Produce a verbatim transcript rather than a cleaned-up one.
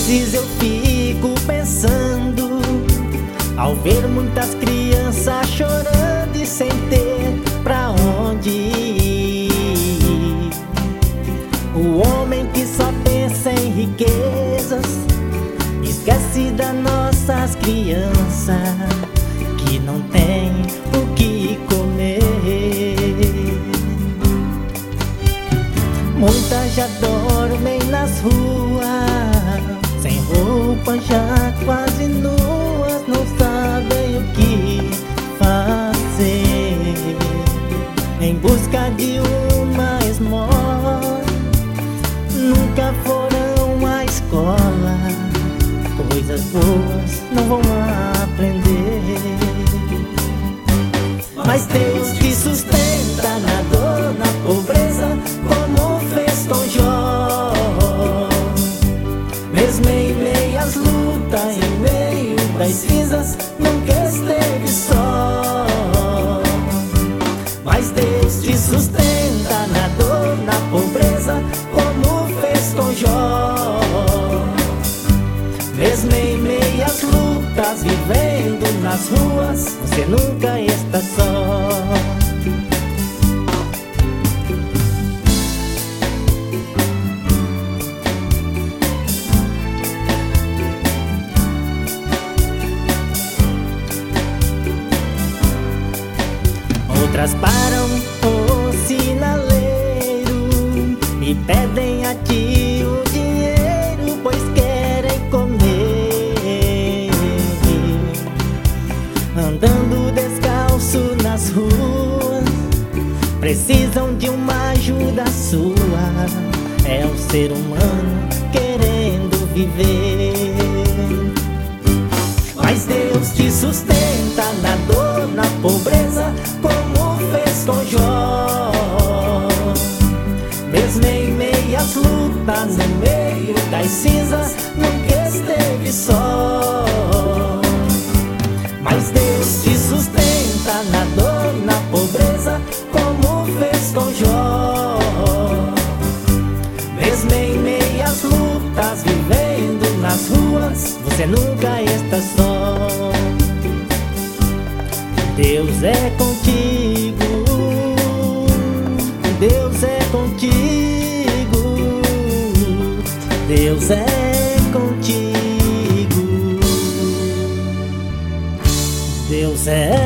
vezes eu fico pensando, ao ver muitas crianças chorando e sem ter pra onde ir. O homem que só pensa em riquezas esquece das nossas crianças que não tem o que comer. Muitas já dormem nas ruas, sem roupa, já quase nuas, não sabem o que fazer, em busca de uma esmola. Nunca foram à escola, coisas boas não vão aprender. Mas Deus te sustenta na dor, na pobreza, como fez com Jó. Mesmo em meio às lutas, em meio das cinzas, nunca esteve só. Mas Deus te sustenta na dor, na pobreza, como fez com Jó. Mesmo em meio às lutas, vivendo nas ruas, você nunca está só. Outras param o sinaleiro e pedem a ti o dinheiro, pois querem comer. Andando descalço nas ruas, precisam de uma ajuda sua. É um ser humano querendo viver. Mas Deus te sustenta na dor, na pobreza, como fez com Jó. Mesmo em meio às lutas, em meio das cinzas, nunca esteve só. Mas Deus te sustenta na dor, na pobreza, como fez com Jó. Mesmo em meio às lutas, vivendo nas ruas, você nunca está só. Deus é contigo, Deus é contigo, Deus é contigo, Deus é